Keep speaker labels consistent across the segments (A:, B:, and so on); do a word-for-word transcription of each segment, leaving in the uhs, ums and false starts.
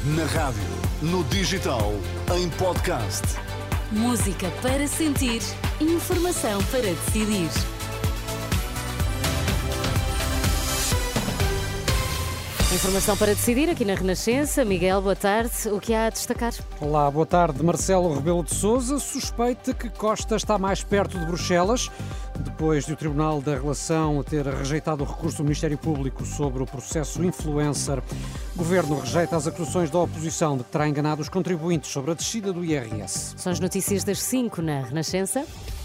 A: Na rádio, no digital, em podcast.
B: Música para sentir, informação para decidir. Informação para decidir aqui na Renascença. Miguel, boa tarde. O que há a destacar?
C: Olá, boa tarde. Marcelo Rebelo de Sousa suspeita que Costa está mais perto de Bruxelas, depois de o Tribunal da Relação ter rejeitado o recurso do Ministério Público sobre o processo influencer. O Governo rejeita as acusações da oposição de que terá enganado os contribuintes sobre a descida do I R S.
B: São as notícias das cinco na Renascença,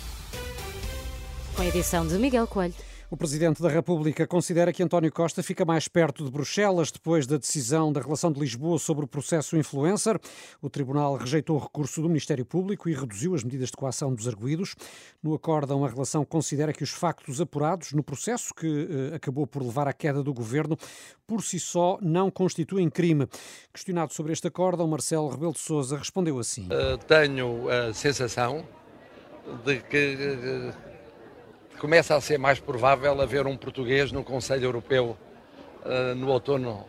B: com a edição de Miguel Coelho.
C: O Presidente da República considera que António Costa fica mais perto de Bruxelas depois da decisão da Relação de Lisboa sobre o processo influencer. O Tribunal rejeitou o recurso do Ministério Público e reduziu as medidas de coação dos arguidos. No acórdão, a relação considera que os factos apurados no processo, que eh, acabou por levar à queda do Governo, por si só não constituem crime. Questionado sobre este acórdão, Marcelo Rebelo de Sousa respondeu assim.
D: Uh, tenho a sensação de que... Uh, começa a ser mais provável haver um português no Conselho Europeu uh, no outono,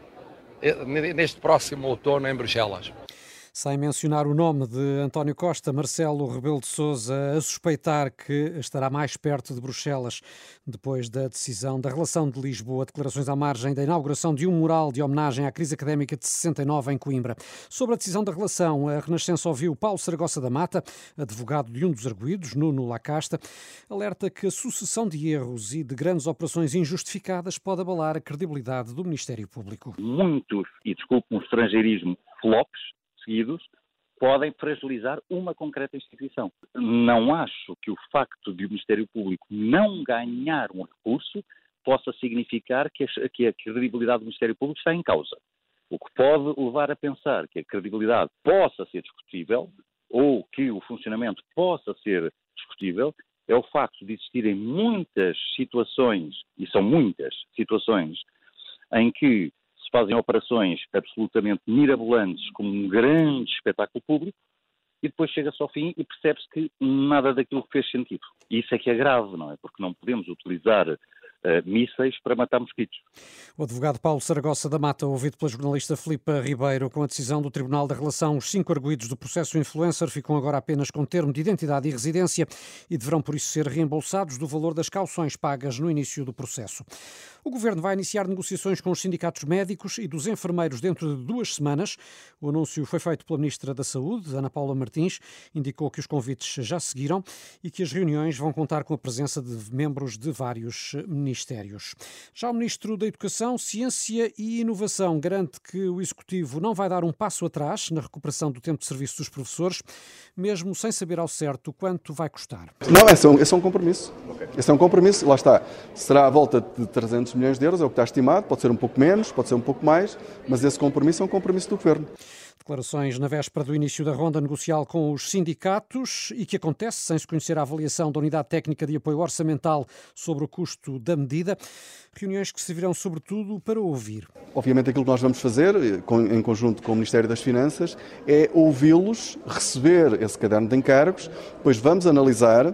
D: neste próximo outono em Bruxelas.
C: Sem mencionar o nome de António Costa, Marcelo Rebelo de Sousa a suspeitar que estará mais perto de Bruxelas depois da decisão da Relação de Lisboa. Declarações à margem da inauguração de um mural de homenagem à crise académica de sessenta e nove em Coimbra. Sobre a decisão da relação, a Renascença ouviu Paulo Saragossa da Mata, advogado de um dos arguidos, Nuno Lacasta, alerta que a sucessão de erros e de grandes operações injustificadas pode abalar a credibilidade do Ministério Público.
E: Muitos, e desculpe um estrangeirismo, flops seguidos, podem fragilizar uma concreta instituição. Não acho que o facto de o Ministério Público não ganhar um recurso possa significar que a, que a credibilidade do Ministério Público está em causa. O que pode levar a pensar que a credibilidade possa ser discutível ou que o funcionamento possa ser discutível é o facto de existirem muitas situações, e são muitas situações, em que se fazem operações absolutamente mirabolantes como um grande espetáculo público e depois chega-se ao fim e percebe-se que nada daquilo fez sentido. E isso é que é grave, não é? Porque não podemos utilizar uh, mísseis para matar mosquitos.
C: O advogado Paulo Saragossa da Mata, ouvido pela jornalista Filipa Ribeiro, com a decisão do Tribunal da Relação, os cinco arguidos do processo influencer ficam agora apenas com termo de identidade e residência e deverão, por isso, ser reembolsados do valor das cauções pagas no início do processo. O Governo vai iniciar negociações com os sindicatos médicos e dos enfermeiros dentro de duas semanas. O anúncio foi feito pela Ministra da Saúde, Ana Paula Martins, indicou que os convites já seguiram e que as reuniões vão contar com a presença de membros de vários ministérios. Já o Ministro da Educação, Ciência e Inovação garante que o Executivo não vai dar um passo atrás na recuperação do tempo de serviço dos professores, mesmo sem saber ao certo quanto vai custar.
F: Não, esse é um, esse é um compromisso. Okay. Esse é um compromisso, lá está. Será à volta de trezentos milhões de euros, é o que está estimado, pode ser um pouco menos, pode ser um pouco mais, mas esse compromisso é um compromisso do Governo.
C: Declarações na véspera do início da ronda negocial com os sindicatos e que acontece sem se conhecer a avaliação da Unidade Técnica de Apoio Orçamental sobre o custo da medida. Reuniões que servirão sobretudo para ouvir.
F: Obviamente aquilo que nós vamos fazer, em conjunto com o Ministério das Finanças, é ouvi-los, receber esse caderno de encargos, depois vamos analisar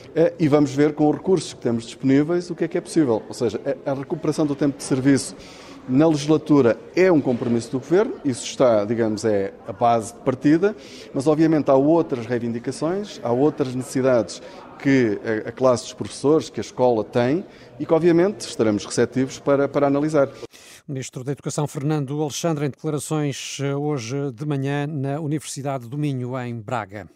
F: e vamos ver com os recursos que temos disponíveis o que é que é possível. Ou seja, a recuperação do tempo de serviço na legislatura é um compromisso do Governo, isso está, digamos, é a base de partida, mas obviamente há outras reivindicações, há outras necessidades que a classe dos professores, que a escola tem e que obviamente estaremos receptivos para, para analisar.
C: O Ministro da Educação, Fernando Alexandre, em declarações hoje de manhã na Universidade do Minho, em Braga.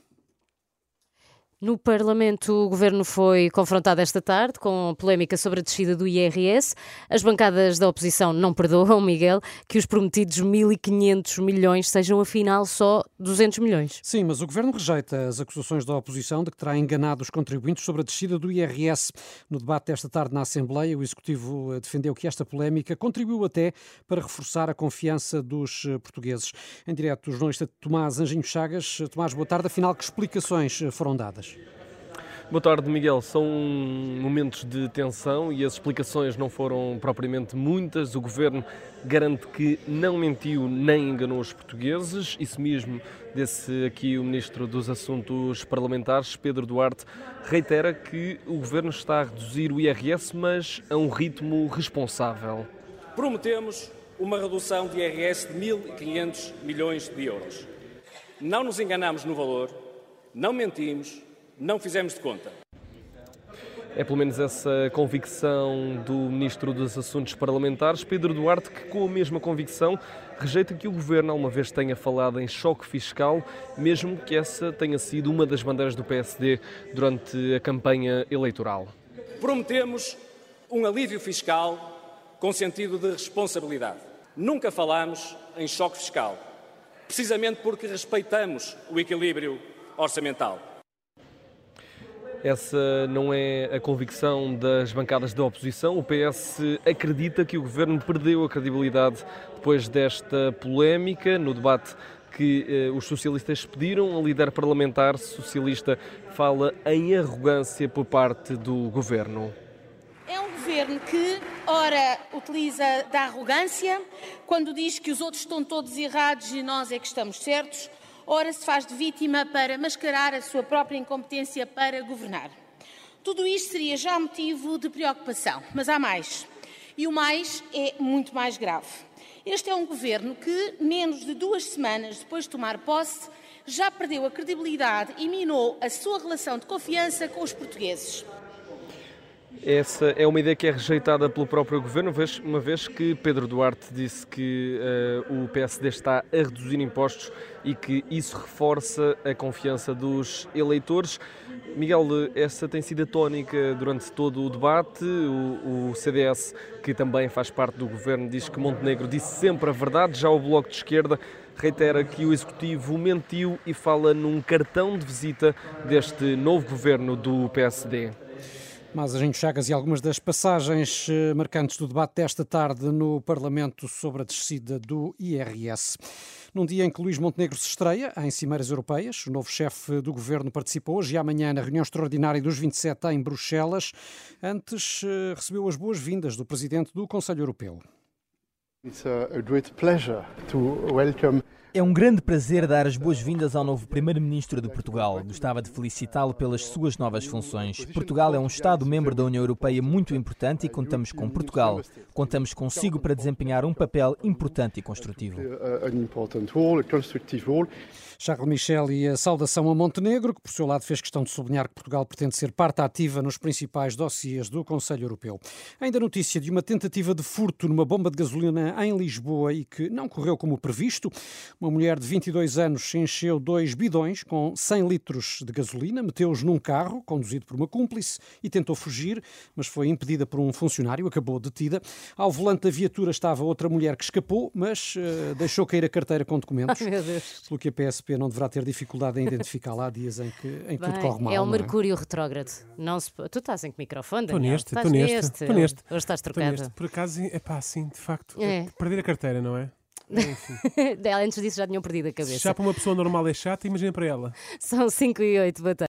B: No Parlamento, o Governo foi confrontado esta tarde com polémica sobre a descida do I R S. As bancadas da oposição não perdoam, Miguel, que os prometidos mil e quinhentos milhões sejam afinal só duzentos milhões.
C: Sim, mas o Governo rejeita as acusações da oposição de que terá enganado os contribuintes sobre a descida do I R S. No debate desta tarde na Assembleia, o Executivo defendeu que esta polémica contribuiu até para reforçar a confiança dos portugueses. Em direto, o jornalista Tomás Anjinho Chagas. Tomás, boa tarde. Afinal, que explicações foram dadas?
G: Boa tarde, Miguel. São momentos de tensão e as explicações não foram propriamente muitas. O Governo garante que não mentiu nem enganou os portugueses. Isso mesmo disse aqui o Ministro dos Assuntos Parlamentares, Pedro Duarte, reitera que o Governo está a reduzir o I R S, mas a um ritmo responsável.
H: Prometemos uma redução de I R S de mil e quinhentos milhões de euros. Não nos enganamos no valor, não mentimos, não fizemos de conta.
G: É pelo menos essa convicção do Ministro dos Assuntos Parlamentares, Pedro Duarte, que com a mesma convicção rejeita que o Governo alguma vez tenha falado em choque fiscal, mesmo que essa tenha sido uma das bandeiras do P S D durante a campanha eleitoral.
H: Prometemos um alívio fiscal com sentido de responsabilidade. Nunca falamos em choque fiscal, precisamente porque respeitamos o equilíbrio orçamental.
G: Essa não é a convicção das bancadas da oposição. O P S acredita que o Governo perdeu a credibilidade depois desta polémica no debate que eh, os socialistas pediram. A líder parlamentar socialista fala em arrogância por parte do Governo.
I: É um governo que, ora, utiliza da arrogância, quando diz que os outros estão todos errados e nós é que estamos certos, ora se faz de vítima para mascarar a sua própria incompetência para governar. Tudo isto seria já motivo de preocupação, mas há mais. E o mais é muito mais grave. Este é um governo que, menos de duas semanas depois de tomar posse, já perdeu a credibilidade e minou a sua relação de confiança com os portugueses.
G: Essa é uma ideia que é rejeitada pelo próprio Governo, uma vez que Pedro Duarte disse que uh, o P S D está a reduzir impostos e que isso reforça a confiança dos eleitores. Miguel, essa tem sido a tónica durante todo o debate. O, o C D S, que também faz parte do Governo, diz que Montenegro disse sempre a verdade. Já o Bloco de Esquerda reitera que o Executivo mentiu e fala num cartão de visita deste novo Governo do P S D.
C: Mas a gente Chagas e algumas das passagens marcantes do debate desta tarde no Parlamento sobre a descida do I R S. Num dia em que Luís Montenegro se estreia em Cimeiras Europeias, o novo chefe do governo participa hoje e amanhã na reunião extraordinária dos vinte e sete em Bruxelas. Antes recebeu as boas-vindas do presidente do Conselho Europeu.
J: It's a great pleasure to welcome.
K: É um grande prazer dar as boas-vindas ao novo Primeiro-Ministro de Portugal. Gostava de felicitá-lo pelas suas novas funções. Portugal é um Estado-membro da União Europeia muito importante e contamos com Portugal. Contamos consigo para desempenhar um papel importante e construtivo.
C: Charles Michel e a saudação a Montenegro, que por seu lado fez questão de sublinhar que Portugal pretende ser parte ativa nos principais dossiês do Conselho Europeu. Ainda notícia de uma tentativa de furto numa bomba de gasolina em Lisboa e que não correu como previsto. Uma mulher de vinte e dois anos encheu dois bidões com cem litros de gasolina, meteu-os num carro, conduzido por uma cúmplice, e tentou fugir, mas foi impedida por um funcionário, acabou detida. Ao volante da viatura estava outra mulher que escapou, mas uh, deixou cair a carteira com documentos.
B: Ai, meu Deus.
C: Pelo que a P S P não deverá ter dificuldade em identificá-la. Há dias em que, em que
B: Bem,
C: tudo corre mal.
B: É o
C: não
B: Mercúrio retrógrado. Não se... Tu estás em que microfone,
L: Estou
B: Daniel?
L: neste,
B: Estás
L: estou neste,
B: neste.
L: estou neste.
B: Hoje estás
L: Estou
B: trocada.
L: neste. Por acaso, é pá, sim, de facto.
B: É.
L: É perder a carteira, não é?
B: Antes disso já tinham perdido a cabeça.
L: Se já para uma pessoa normal é chata, imagina para ela.
B: São cinco e oito, boa tarde.